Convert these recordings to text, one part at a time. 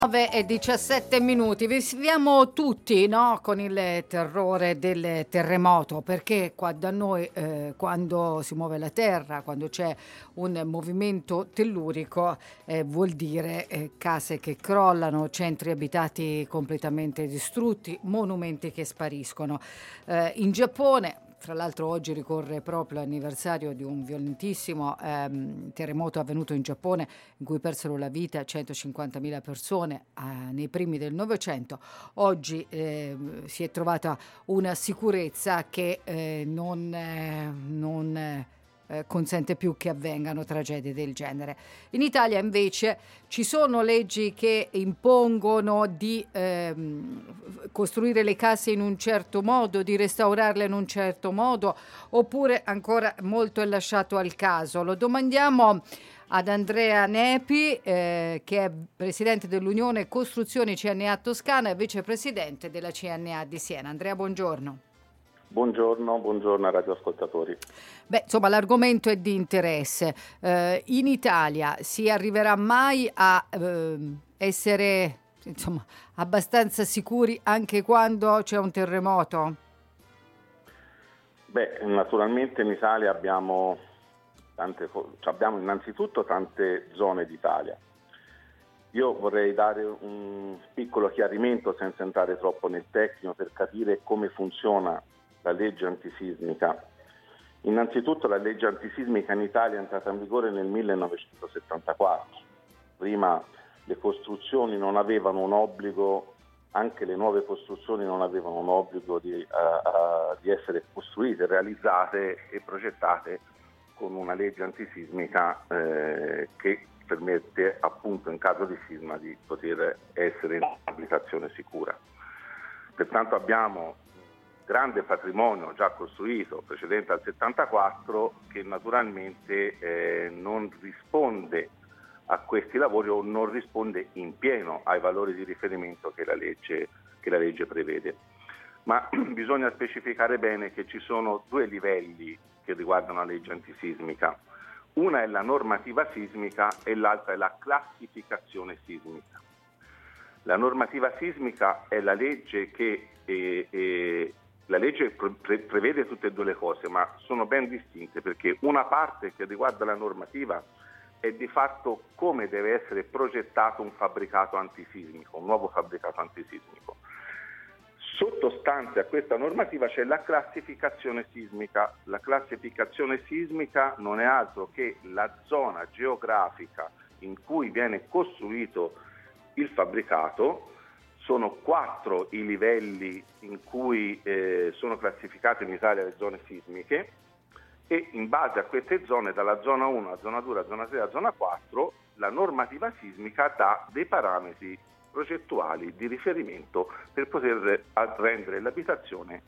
9:17. Viviamo tutti, no, con il terrore del terremoto, perché qua da noi quando si muove la terra, quando c'è un movimento tellurico, vuol dire case che crollano, centri abitati completamente distrutti, monumenti che spariscono. In Giappone, fra l'altro oggi ricorre proprio l'anniversario di un violentissimo terremoto avvenuto in Giappone in cui persero la vita 150.000 persone nei primi del Novecento. Oggi si è trovata una sicurezza che non consente più che avvengano tragedie del genere. In Italia invece ci sono leggi che impongono di costruire le case in un certo modo, di restaurarle in un certo modo, oppure ancora molto è lasciato al caso. Lo domandiamo ad Andrea Nepi, che è presidente dell'Unione Costruzioni CNA Toscana e vicepresidente della CNA di Siena. Andrea, buongiorno. Buongiorno a radioascoltatori. Beh, insomma, l'argomento è di interesse. In Italia si arriverà mai a essere, insomma, abbastanza sicuri anche quando c'è un terremoto? Beh, naturalmente in Italia abbiamo innanzitutto tante zone d'Italia. Io vorrei dare un piccolo chiarimento senza entrare troppo nel tecnico per capire come funziona la legge antisismica. Innanzitutto la legge antisismica in Italia è entrata in vigore nel 1974. Prima le costruzioni non avevano un obbligo, anche le nuove costruzioni non avevano un obbligo di essere costruite, realizzate e progettate con una legge antisismica che permette appunto in caso di sisma di poter essere in abitazione sicura. Pertanto abbiamo grande patrimonio già costruito precedente al 74 che naturalmente non risponde a questi lavori o non risponde in pieno ai valori di riferimento che la legge prevede. Ma bisogna specificare bene che ci sono due livelli che riguardano la legge antisismica. Una è la normativa sismica e l'altra è la classificazione sismica. La normativa sismica è la legge che la legge prevede tutte e due le cose, ma sono ben distinte, perché una parte che riguarda la normativa è di fatto come deve essere progettato un fabbricato antisismico, un nuovo fabbricato antisismico. Sottostante a questa normativa c'è la classificazione sismica. La classificazione sismica non è altro che la zona geografica in cui viene costruito il fabbricato. Sono 4 i livelli in cui sono classificate in Italia le zone sismiche e in base a queste zone, dalla zona 1 alla zona 2, alla zona 3, alla zona 4, la normativa sismica dà dei parametri progettuali di riferimento per poter rendere l'abitazione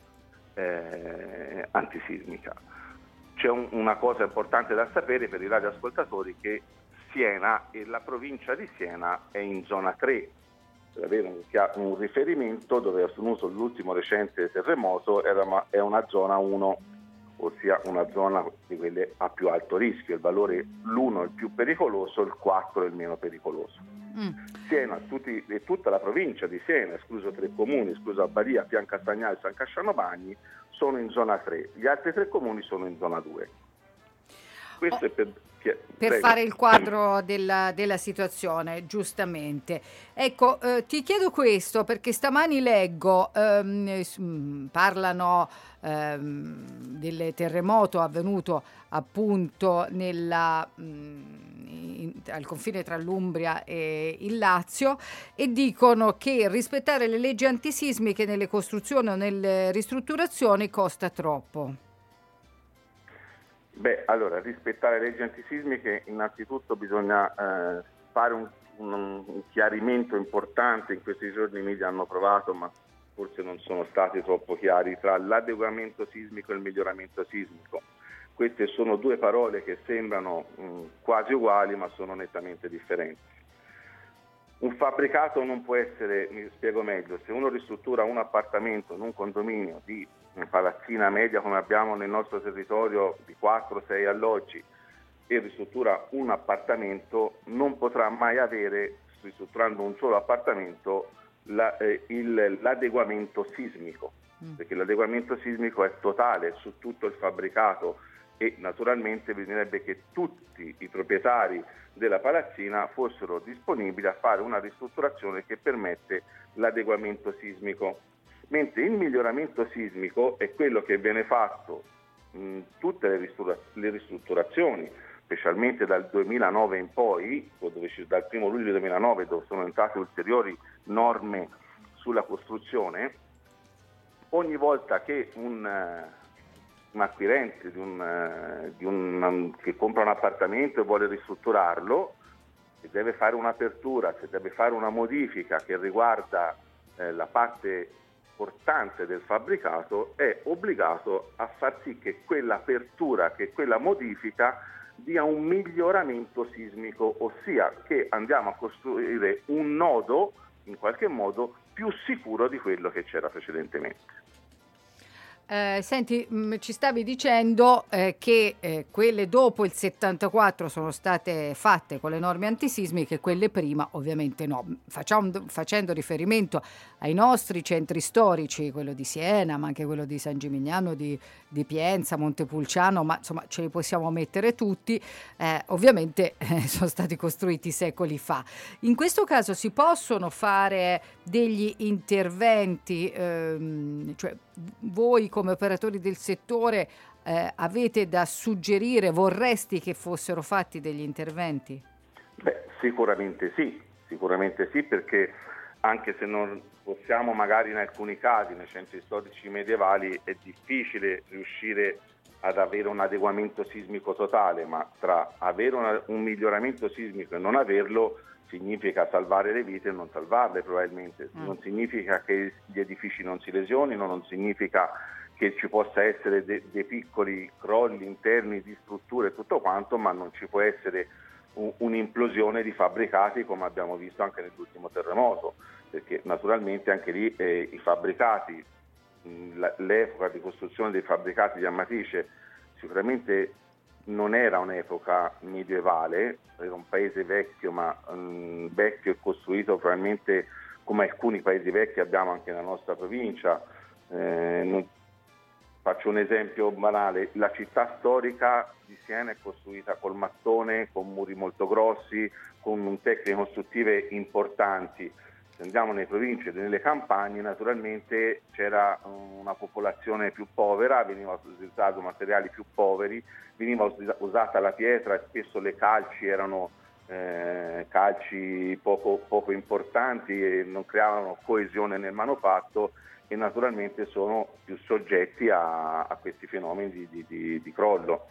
antisismica. C'è una cosa importante da sapere per i radioascoltatori, che Siena e la provincia di Siena è in zona 3, per avere un riferimento dove è avvenuto l'ultimo recente terremoto è una zona 1, ossia una zona di quelle a più alto rischio. Il valore l'1 è il più pericoloso, il 4 è il meno pericoloso. Siena, tutta la provincia di Siena, escluso 3 comuni, escluso Badia, Piancastagnale e San Casciano Bagni, sono in zona 3, gli altri 3 comuni sono in zona 2. Questo è per fare il quadro della situazione, giustamente. Ecco, ti chiedo questo perché stamani leggo, parlano del terremoto avvenuto appunto al confine tra l'Umbria e il Lazio, e dicono che rispettare le leggi antisismiche nelle costruzioni o nelle ristrutturazioni costa troppo. Beh, allora, rispettare le leggi antisismiche, innanzitutto bisogna fare un chiarimento importante. In questi giorni i media hanno provato, ma forse non sono stati troppo chiari, tra l'adeguamento sismico e il miglioramento sismico. Queste sono due parole che sembrano quasi uguali, ma sono nettamente differenti. Un fabbricato non può essere, mi spiego meglio, se uno ristruttura un appartamento in un condominio di palazzina media come abbiamo nel nostro territorio di 4-6 alloggi e ristruttura un appartamento, non potrà mai avere ristrutturando un solo appartamento, l'adeguamento sismico, perché l'adeguamento sismico è totale su tutto il fabbricato e naturalmente bisognerebbe che tutti i proprietari della palazzina fossero disponibili a fare una ristrutturazione che permette l'adeguamento sismico, mentre il miglioramento sismico è quello che viene fatto in tutte le ristrutturazioni, specialmente dal 2009 in poi, dal 1 luglio 2009, dove sono entrate ulteriori norme sulla costruzione. Ogni volta che un acquirente che compra un appartamento e vuole ristrutturarlo, se deve fare un'apertura, se deve fare una modifica che riguarda la parte portante del fabbricato, è obbligato a far sì che quell'apertura, che quella modifica dia un miglioramento sismico, ossia che andiamo a costruire un nodo in qualche modo più sicuro di quello che c'era precedentemente. Senti, ci stavi dicendo che quelle dopo il 74 sono state fatte con le norme antisismiche, quelle prima ovviamente no. Facendo riferimento ai nostri centri storici, quello di Siena, ma anche quello di San Gimignano, di Pienza, Montepulciano, ma insomma ce li possiamo mettere tutti, ovviamente sono stati costruiti secoli fa. In questo caso si possono fare degli interventi, cioè voi come operatori del settore avete da suggerire, vorresti che fossero fatti degli interventi? Beh, sicuramente sì, perché anche se non possiamo magari in alcuni casi, nei centri storici medievali, è difficile riuscire ad avere un adeguamento sismico totale, ma tra avere un miglioramento sismico e non averlo significa salvare le vite e non salvarle probabilmente, non significa che gli edifici non si lesionino, non significa che ci possa essere dei piccoli crolli interni di strutture e tutto quanto, ma non ci può essere un'implosione di fabbricati come abbiamo visto anche nell'ultimo terremoto, perché naturalmente anche lì i fabbricati, l'epoca di costruzione dei fabbricati di Amatrice sicuramente non era un'epoca medievale, era un paese vecchio, ma vecchio e costruito probabilmente come alcuni paesi vecchi abbiamo anche nella nostra provincia. Faccio un esempio banale: la città storica di Siena è costruita col mattone, con muri molto grossi, con tecniche costruttive importanti. Se andiamo nelle province e nelle campagne, naturalmente c'era una popolazione più povera, veniva utilizzato materiali più poveri, veniva usata la pietra e spesso le calci erano calci poco importanti e non creavano coesione nel manufatto, e naturalmente sono più soggetti a questi fenomeni di crollo.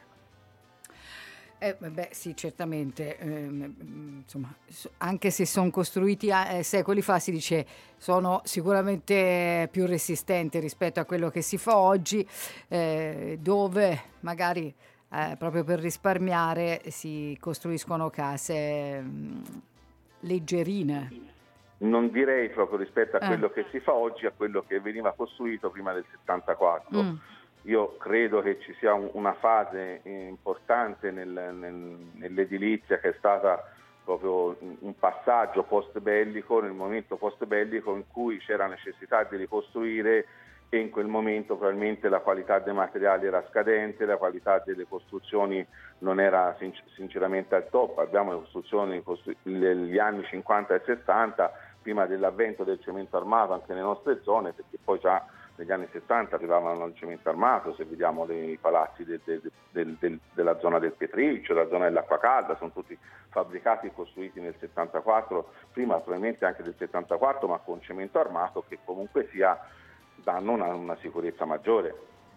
Sì, certamente, insomma, anche se sono costruiti secoli fa, si dice sono sicuramente più resistenti rispetto a quello che si fa oggi, dove magari proprio per risparmiare si costruiscono case leggerine. Non direi proprio rispetto a quello che si fa oggi, a quello che veniva costruito prima del 74. Io credo che ci sia una fase importante nell'edilizia che è stata proprio un passaggio post-bellico, nel momento post-bellico in cui c'era necessità di ricostruire, e in quel momento probabilmente la qualità dei materiali era scadente, la qualità delle costruzioni non era sinceramente al top. Abbiamo le costruzioni degli anni 50 e 60, prima dell'avvento del cemento armato anche nelle nostre zone, perché poi già negli anni 60 arrivavano al cemento armato. Se vediamo i palazzi della zona del Pietriccio, la zona dell'Acqua Calda, sono tutti fabbricati e costruiti nel 74, prima probabilmente anche del 74, ma con cemento armato, che comunque sia danno una sicurezza maggiore.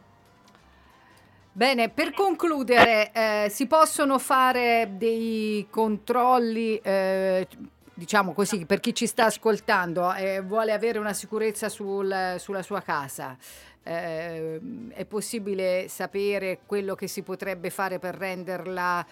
Bene, per concludere, si possono fare dei controlli, diciamo così, per chi ci sta ascoltando e vuole avere una sicurezza sulla sua casa. È possibile sapere quello che si potrebbe fare per renderla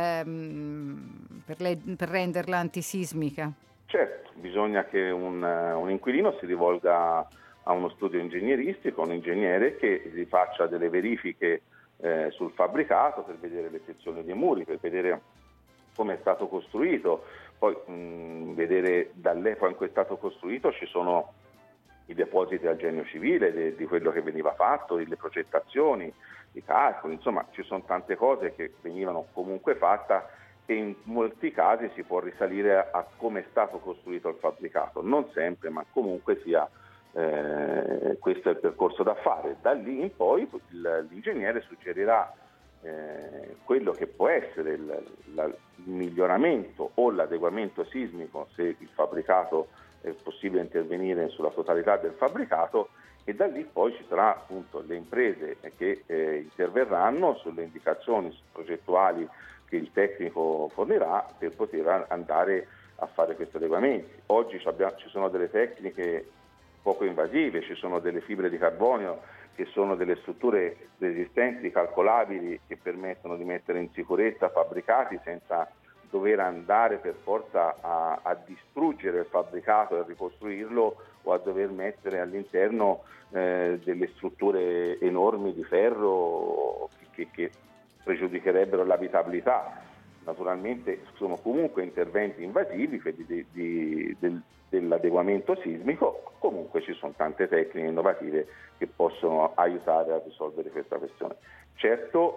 antisismica? Certo, bisogna che un inquilino si rivolga a uno studio ingegneristico, un ingegnere che gli faccia delle verifiche sul fabbricato per vedere le sezioni dei muri, per vedere come è stato costruito, Poi vedere dall'epoca in cui è stato costruito ci sono i depositi al genio civile di quello che veniva fatto, le progettazioni, i calcoli, insomma ci sono tante cose che venivano comunque fatte e in molti casi si può risalire a come è stato costruito il fabbricato, non sempre, ma comunque sia questo è il percorso da fare. Da lì in poi l'ingegnere suggerirà quello che può essere il miglioramento o l'adeguamento sismico, se il fabbricato è possibile intervenire sulla totalità del fabbricato, e da lì poi ci saranno appunto le imprese che interverranno sulle indicazioni progettuali che il tecnico fornirà per poter andare a fare questi adeguamenti. Oggi ci sono delle tecniche poco invasive, ci sono delle fibre di carbonio che sono delle strutture resistenti, calcolabili, che permettono di mettere in sicurezza fabbricati senza dover andare per forza a distruggere il fabbricato e a ricostruirlo o a dover mettere all'interno delle strutture enormi di ferro che pregiudicherebbero l'abitabilità. Naturalmente sono comunque interventi invasivi, quelli dell'adeguamento sismico, comunque ci sono tante tecniche innovative che possono aiutare a risolvere questa questione. Certo,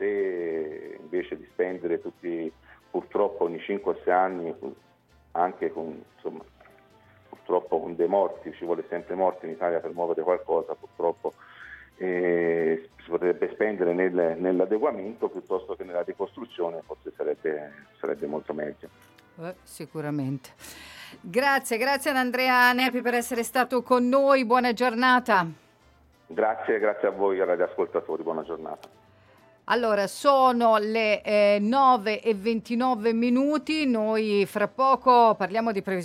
se invece di spendere tutti purtroppo ogni 5 o 6 anni, anche con purtroppo con dei morti, ci vuole sempre morti in Italia per muovere qualcosa, purtroppo si potrebbe spendere nell'adeguamento piuttosto che nella ricostruzione, forse sarebbe molto meglio. Sicuramente. Grazie ad Andrea Nepi per essere stato con noi, buona giornata. Grazie a voi radioascoltatori, buona giornata. Allora, sono le 9:29, noi fra poco parliamo di previsioni